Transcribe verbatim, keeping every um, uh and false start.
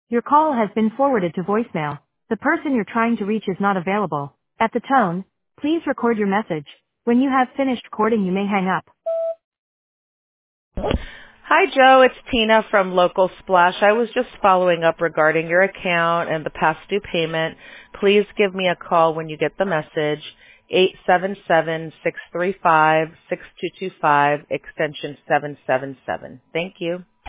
Your call has been forwarded to voicemail. The person you're trying to reach is not available. At the tone, please record your message. When you have finished recording, you may hang up. Hi, Joe. It's Tina from Local Splash. I was just following up regarding your account and the past due payment. Please give me a call when you get the message. eight seven seven, six three five, six two two five, extension seven seven seven. Thank you.